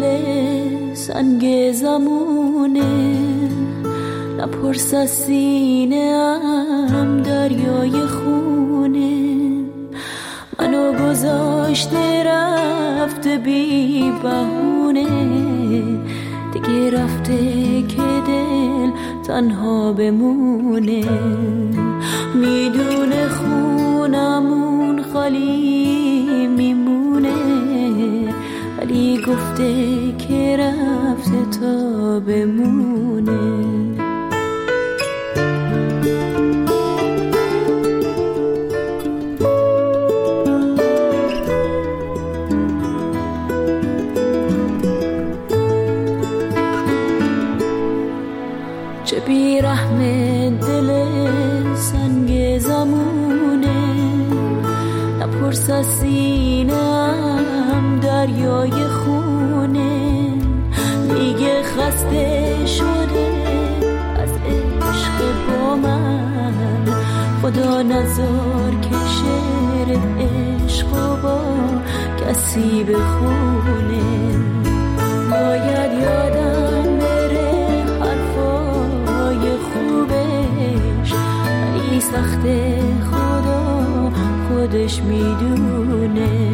دل سنگ زمونه، نپرس از سینه‌ام دریای خونه. منو گذاشته رفته بی بهونه، دیگه رفته که دل تنها بمونه. میدونه خونمون خالی میمونه، ولی گفته که رفته تا بمونه. چه بیرحم دل سنگ زمونه، نپرس از سینه‌ام دریای خونه. دیگه خسته شده از عشق با من، خدا نذار که شعر عشق با کسی بخونه. باید یادم بره حرفای خوبش، ولی سخته خدا خودش میدونه.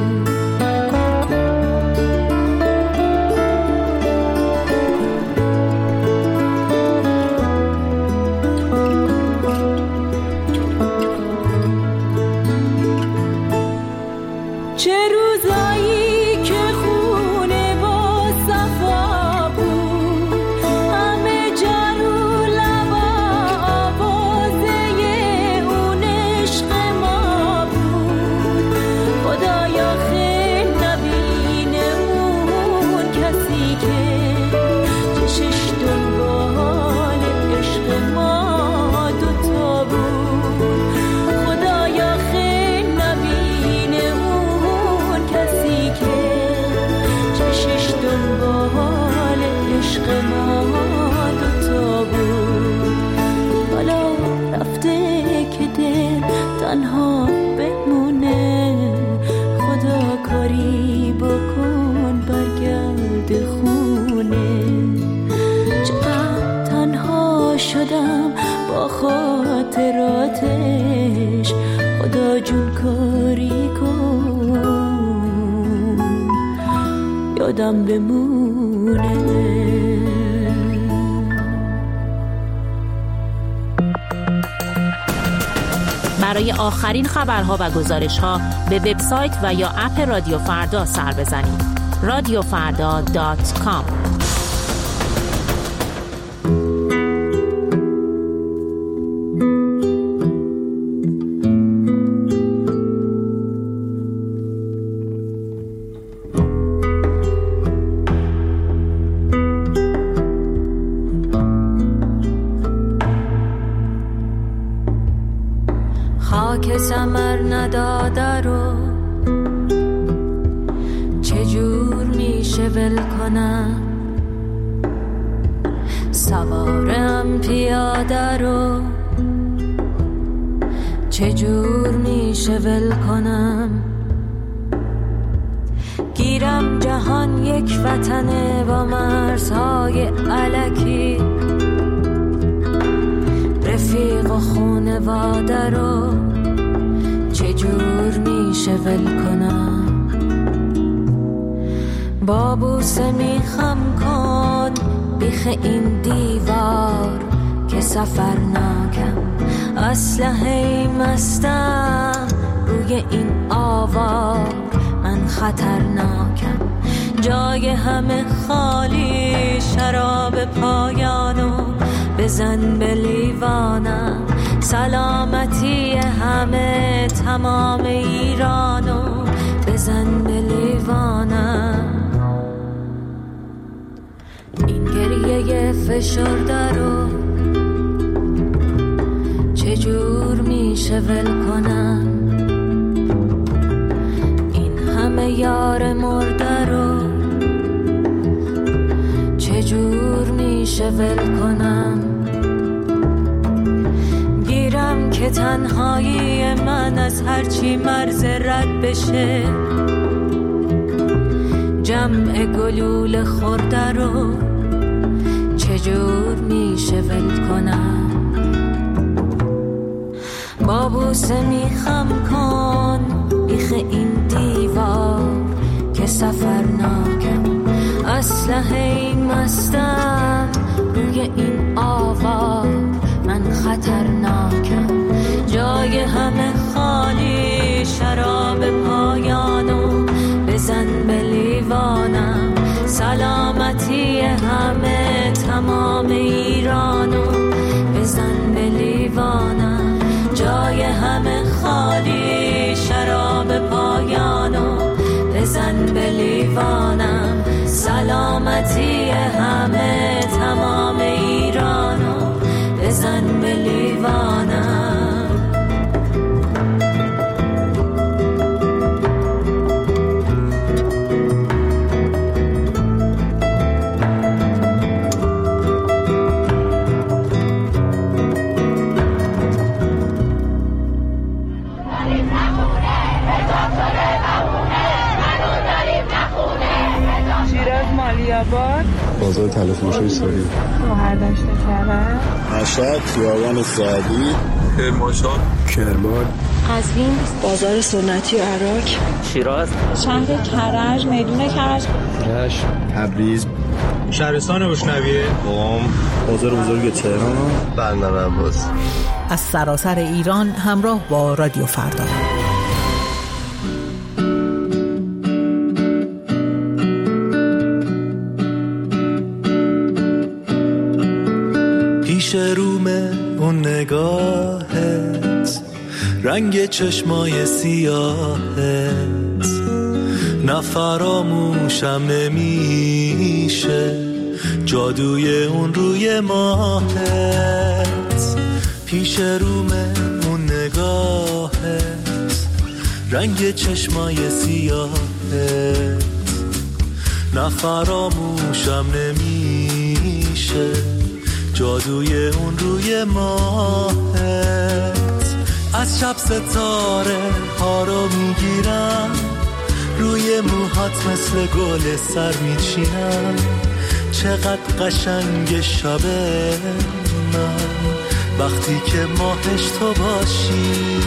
چه روزایی که خونه با صفا بود، همه جارو لبا آوازه اون عشق ما بود. خدایا خیل نبینه اون کسی که چشش دنبال عشق ما دوتا بود. خدایا خیل نبینه اون کسی که چشش دنبال عشق ما دوتا بود. حالا رفته که دل تنها بمونه، خدا کاری بکن برگرد خونه. چقدر تنها شدم با خاطراتش، خدا جون کاری کن یادم بمونه. برای آخرین خبرها و گزارش‌ها به وبسایت و یا اپ رادیو فردا سر بزنید. radiofarda.com. خاک ثمر نداده رو چجور میشه ول کنم، سوارم پیاده رو چجور میشه ول کنم. گیرم جهان یک وطنه با مرزهای الکی، رفیق و خونواده رو چجور میشه ول کنم. با بوسه میخم کن بیخ این دیوار که سفر ناکم، اسلحه مستم روی این آوار، من خطرناکم. جای همه خالی، شراب پایانو بزن به لیوانم. سلامتی همه تمام ایرانو بزن به لیوانم. این گریه فشرده رو چجور میشه ول کنم. این همه یار مرده رو چجور میشه ول کنم. گیرم که تنهایی من از هرچی مرز رد بشه، جمع گلوله خورده رو چجور میشه ول کنم؟ با بوسه میخم کن بیخ این دیوار که سفرناکم، اسلحه مستم روی این آوار، من خطرناکم. جای همه خالی، شراب پایانو بزن به لیوانم. سلامتی همه تمام ایرانو بزن به لیوانم. جای همه خالی، شراب پایانو بزن به لیوانم. سلامتی همه تمام ایرانو بزن به لیوانم. بازار تلفروشی ساری، شهردشت کرد، مشهد، خیابان سعدی، کرمانشاه، کرمان، قزوین، بازار سنتی و عراق، شیراز، شهر کرج، میدون کرج، رشت، تبریز، شهرستان بشنویه، قم، بازار بزرگ تهران، بندر عباس. از سراسر ایران همراه با رادیو فردا. پیش رومه اون نگاهت، رنگ چشمای سیاهت، نفراموشم نمیشه جادوی اون روی ماهت. پیش رومه اون نگاهت، رنگ چشمای سیاهت، نفراموشم نمیشه جادوی اون روی ماهت. از شب ستاره ها رو میگیرم، روی موهات مثل گل سر میچینم. چقدر قشنگ شب من وقتی که ماهش تو باشی.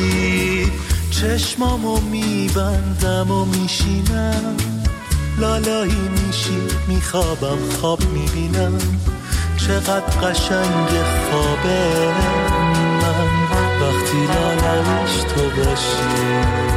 چشمامو میبندم و میشینم، لالایی میشی میخوابم خواب میبینم. چقدر قشنگ خوابه من وقتی لالایش تو باشی.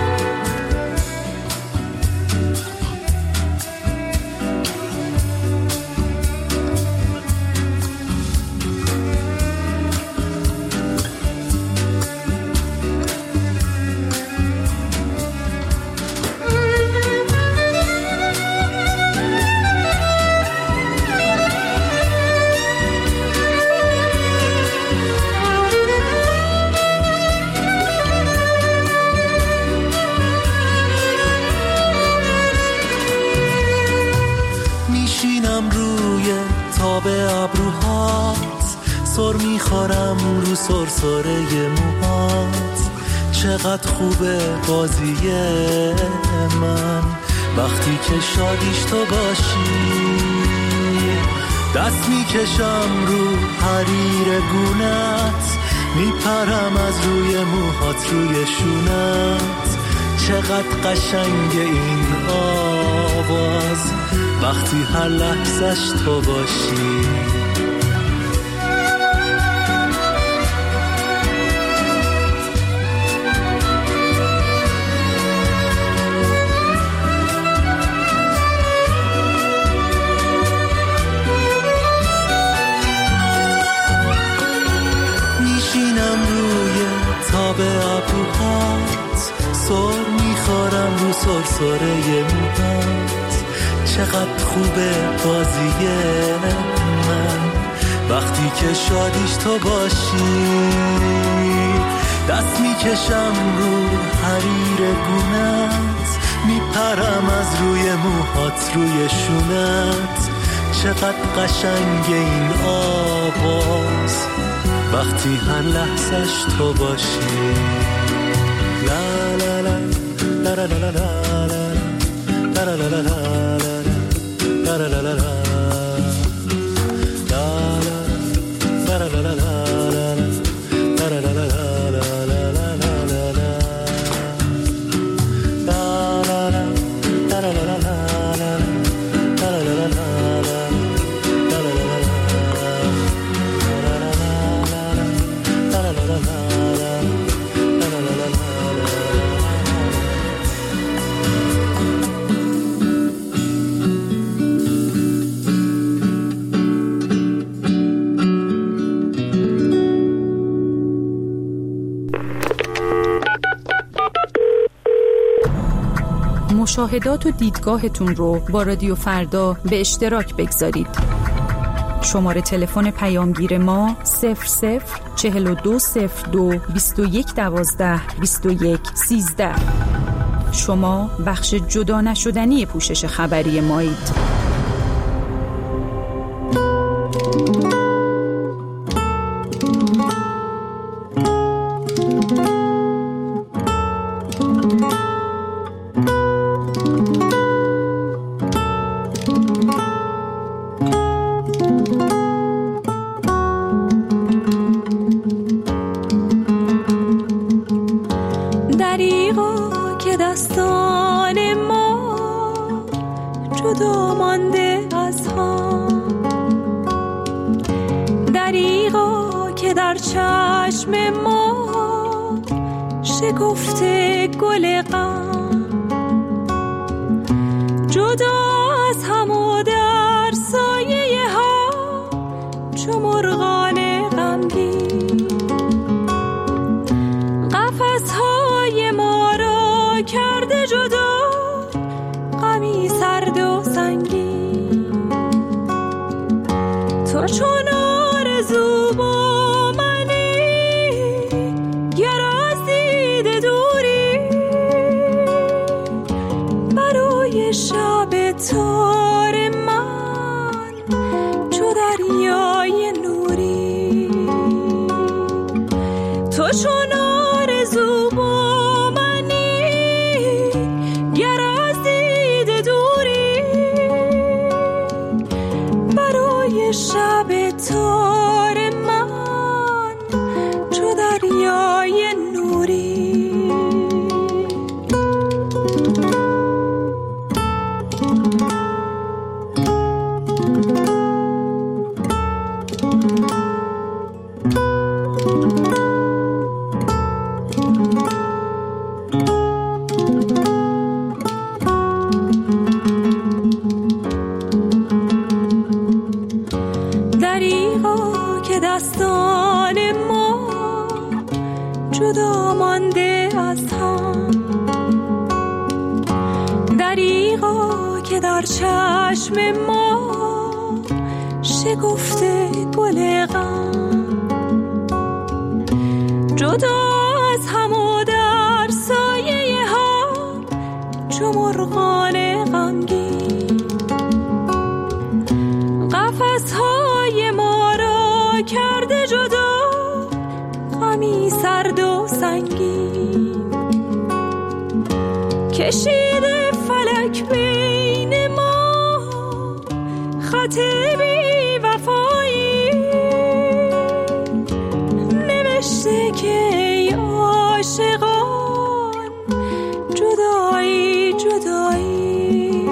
سرسره موهات چقدر خوبه بازی من وقتی که شادیش تو باشی. دست میکشم رو حریر گونت، میپرم از روی موهات روی شونت. چقدر قشنگ این آواز وقتی هر لحظش تو باشی. سرسره موهات چقدر خوبه بازی من وقتی که شادیش تو باشی. دست میکشم رو حریر گونت، میپرم از روی موهات روی شونت. چقدر قشنگ این آواز وقتی هر لحظش تو باشی. لا لا لا لا لا لا لا لا لا مشاهدات و دیدگاهتون رو با رادیو فردا به اشتراک بگذارید. شماره تلفن پیامگیر ما 00420221122113. شما بخش جدا نشدنی پوشش خبری مایید. شکفته گل غم جدا از هم و در سایه ها چو مرغان غمگین قفس های ما را کرده جدا غمی سرد و سنگین تو چون آرزو با منی گر از دید دوری برای شب تار من چو دریای نوری تو چون آرزو با منی گر از دید دوری برای شب تار من چو دریای نوری دریغا که دستان ما جدا مانده از هم دریغا که در چشم ما شکفته گل غم جدا از هم و در سایه ها چو مرغان غمگین قفس های ما را کرده جدا غمی سرد و سنگین کشیده فلک بین ما خط بی وفایی نوشته که ای عاشقان جدایی جدایی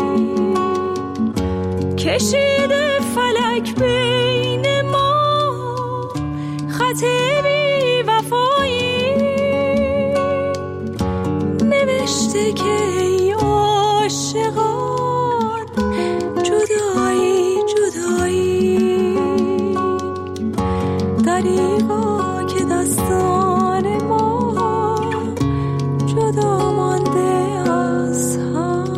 کشیده فلک بین ما خط بی وفایی نوشته که ای عاشقان جدایی جدایی دریغا که دستان ما جدا مانده از هم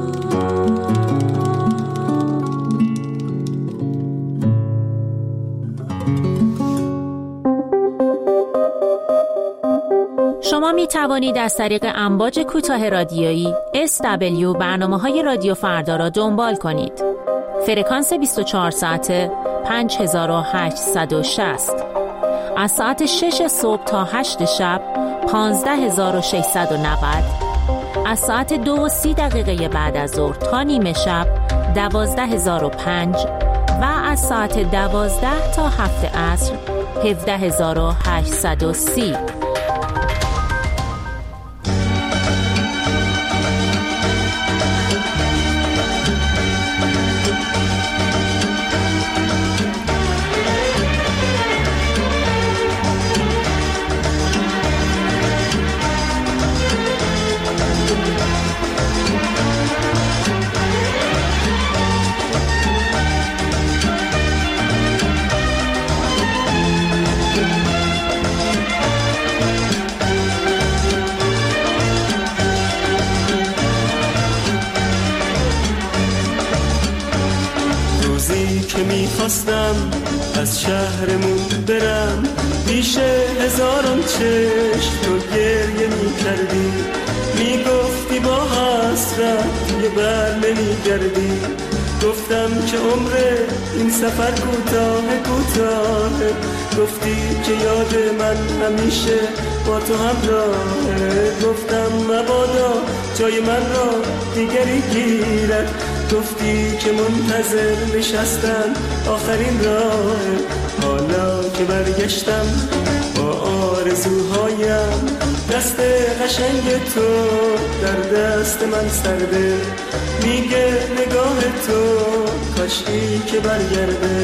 شما می توانید از طریق امواج کوتاه رادیویی SW برنامه‌های رادیو فردا را دنبال کنید. فرکانس 24 ساعته 5860. از ساعت 6 صبح تا 8 شب 15690. از ساعت 2:30 بعد از ظهر تا نیمه شب 12005 و از ساعت 12 تا 7 عصر 17830. که میخواستم از شهرمون برم، پیش هزاران چشم تو گریه میکردی، میگفتی با حسرت یه بر نمیگردی. گفتم که عمر این سفر کوتاهه، گفتی که یاد من همیشه با تو همراهه. گفتم مبادا جای من را دیگری گیرد، گفتی که منتظر نشستم آخرین راه. حالا که برگشتم با آرزوهایم، دست قشنگ تو در دست من سرده، میگه نگاه تو کاشکی که برگرده.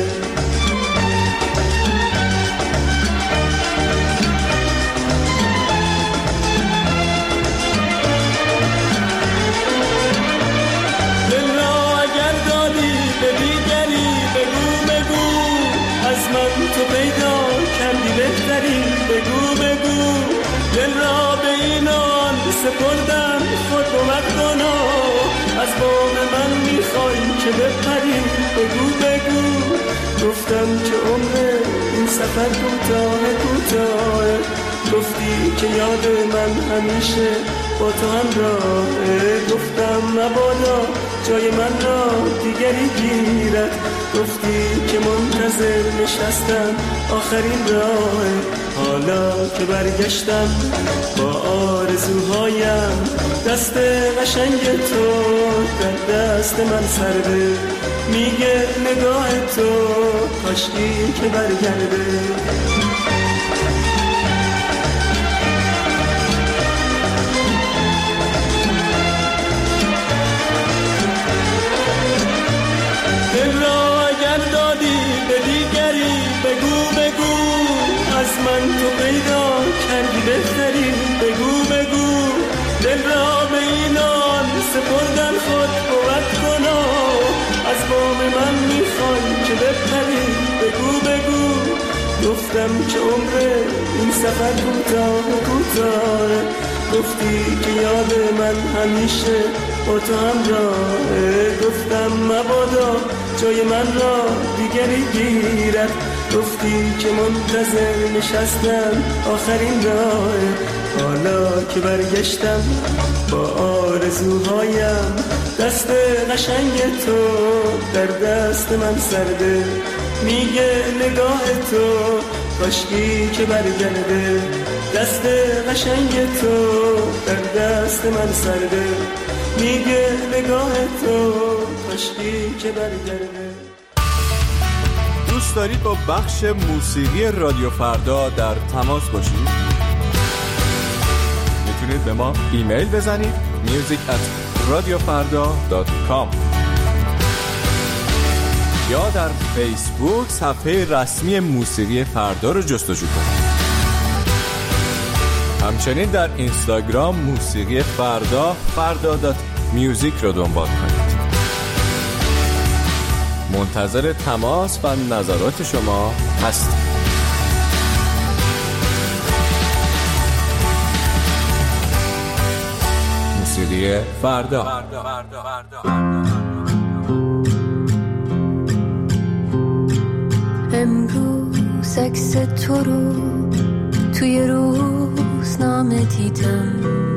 تو پیدا کردی بهتری، بگو دل را به اینان سپردم، خود کمک کنا، از بام من میخوای که بپری، بگو گفتم که عمر این سفر کوتاهه، گفتی که یاد من همیشه با تو همراهه. گفتم مبادا جای من را دیگری گیرد، گفتی که منتظر نشستم آخرین راه. حالا که برگشتم با آرزوهایم، دست قشنگ تو در دست من سرده، میگه نگاه تو کاشکی که برگرده. دل را اگر دادی به دیگری، بگو از من تو پیدا کردی بهتری، بگو دل را به اینان سپردن، خود قوت کنا، از بام من میخوای که بپری، بگو گفتم که عمر این سفر کوتاهه، گفتی که یاد من همیشه با تو همراهه. گفتم مبادا جای من را دیگری گیرد، گفتی که منتظر نشستم آخرین راه. حالا که برگشتم با آرزوهایم، دست قشنگ تو در دست من سرده، میگه نگاه تو کاشکی که برگرده. دست قشنگ تو در دست من سرده، میگه نگاه تو کاشکی که برگرده. دوست دارید با بخش موسیقی رادیو فردا در تماس باشید؟ میتونید به ما ایمیل بزنید music@radiofarda.com یا در فیسبوک صفحه رسمی موسیقی فردا رو جستجو کنید. همچنین در اینستاگرام موسیقی فردا.music رو دنبال کنید. منتظر تماس و نظرات شما هستیم. موسیقی فردا. امروز عکس تو رو توی روزنامه دیدم،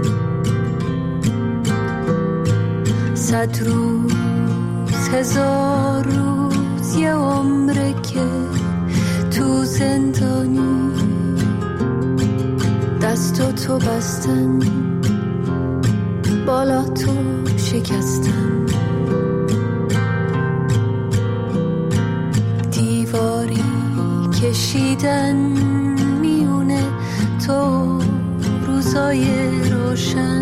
100 روز 1000 روز یه عمره که تو زندانی، دستاتو بستن بالا تو شکستم، دیواری کشیدن میونه تو روزای روشن.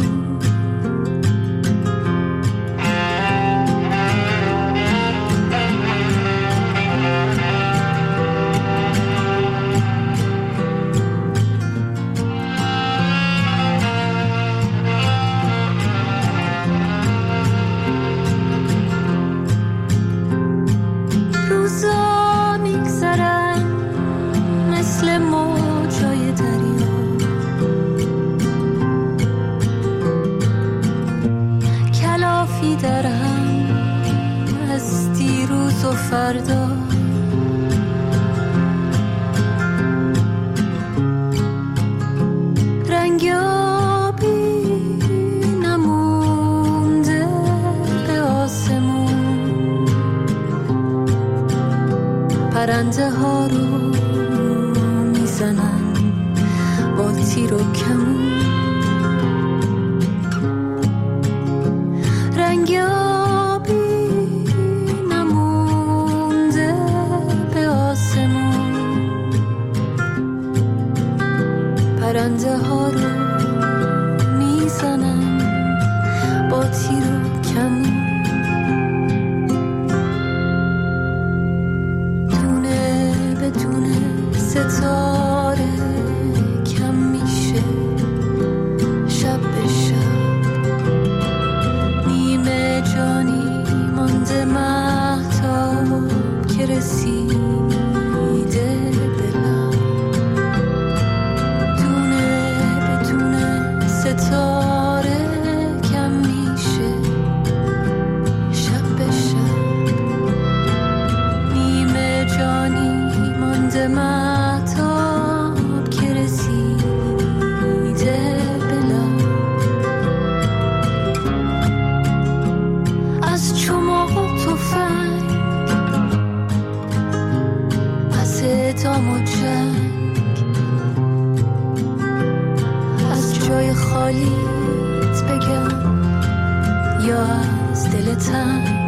روزا میگذرن مثل موجای دریا، کلافی درم از دیروز و فردا. رنگیابی نمونده به آسمون، پرنده ها رو میزنن با تیر و کمون. رنگیابی نمونده به آسمون، پرنده ها رو میزنن با تیر و کمون. دونه به دونه ستاره کم میشه شب به شب، نیمه جانی مانده مهتاب که رسیده به لب. دونه به دونه ستاره کم میشه شب به شب، نیمه جانی مانده مهتاب که رسیده به لب. از چماق و تفنگ، از اعدام و جنگ، از جای خالیت بگم یا از دل تنگ.